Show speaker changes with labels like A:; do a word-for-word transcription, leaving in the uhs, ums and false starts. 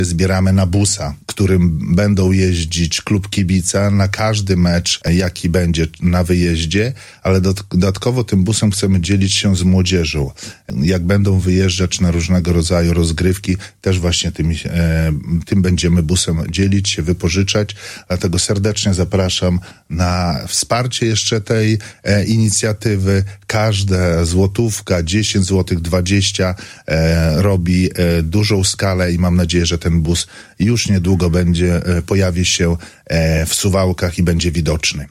A: Zbieramy na busa, którym będą jeździć klub kibica na każdy mecz, jaki będzie na wyjeździe, ale dodatkowo tym busem chcemy dzielić się z młodzieżą. Jak będą wyjeżdżać na różnego rodzaju rozgrywki, też właśnie tym, e, tym będziemy busem dzielić się, wypożyczać. Dlatego serdecznie zapraszam na wsparcie jeszcze tej e, inicjatywy. Każda złotówka, dziesięć złotych, dwadzieścia e, robi e, dużą skalę i mam nadzieję, że ten bus już niedługo będzie, e, pojawi się e, w Suwałkach i będzie widoczny.